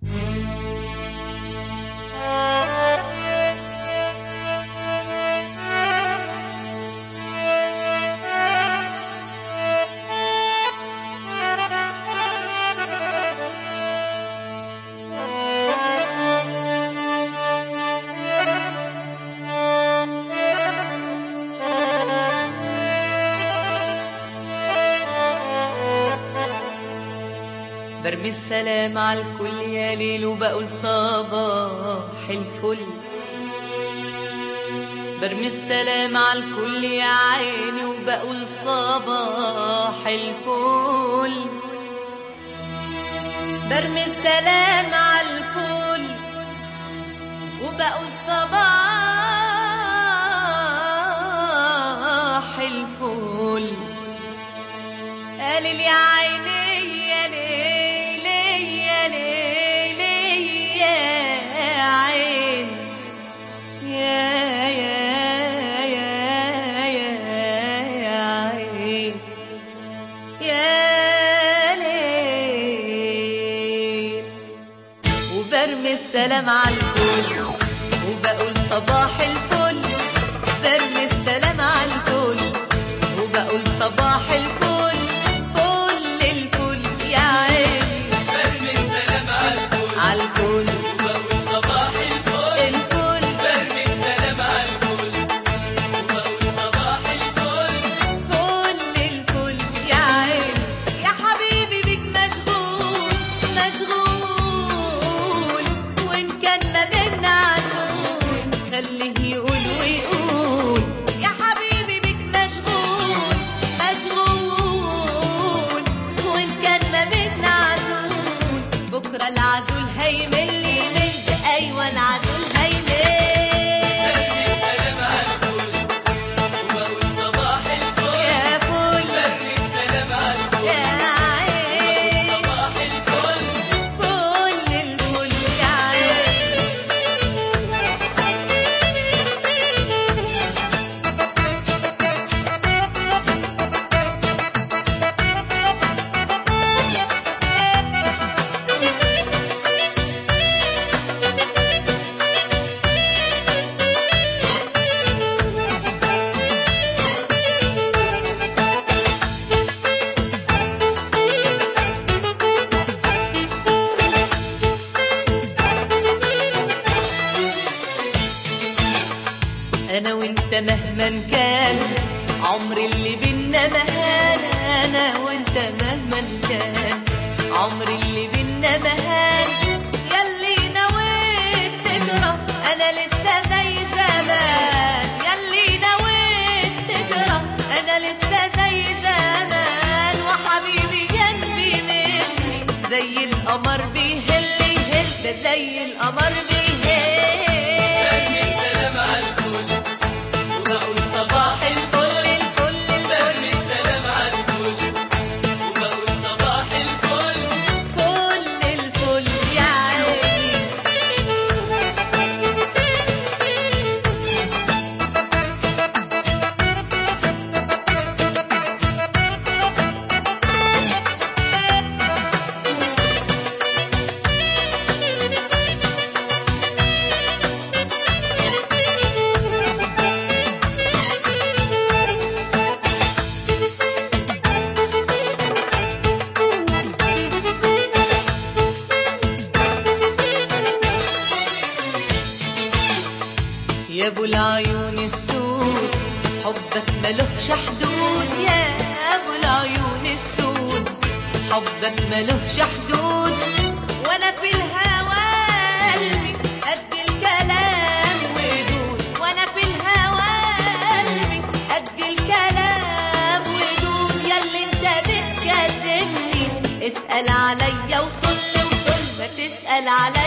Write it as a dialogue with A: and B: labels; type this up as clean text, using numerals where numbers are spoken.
A: برمي السلام على الكل يا ليل وبقول صباح الفل. برمي السلام على الكل يا عيني وبقول صباح الفل. برمي السلام على الكل وبقول صباح الفل. قالي يا عيني يا ليل يا ليل يا عين يا يا يا يا عين يا ليل. وبرمي السلام على الكل وبقول صباح الفل. برمي السلام على الكل وبقول صباح الفل. العزول هيمل يمل. ايوه العزول هيمل. برمي السلام على الكل وبقول صباح الفل يا فل. برمي السلام على الكل يا عين صباح الفل. فل الفل يا أنا وأنت مهما كان عمر اللي بينا مهان. أنا وأنت مهما كان عمر اللي بينا مهان. ياللي نويت تجرى أنا لسه زي زمان. ياللي نويت تجرى أنا لسه زي زمان. وحبيبي جنبي مني زي القمر بيهل يهل. ده زي القمر بيهل. يا ابو العيون السود حبك ملوش حدود. يا ابو العيون السود حبك ملوش حدود. وانا في الهوى قلبي قد الكلام ودود. وانا في الهوى قلبي قد الكلام ودود. ياللي انت بتكلمني اسأل عليا وطل وطل. ما تسأل عليا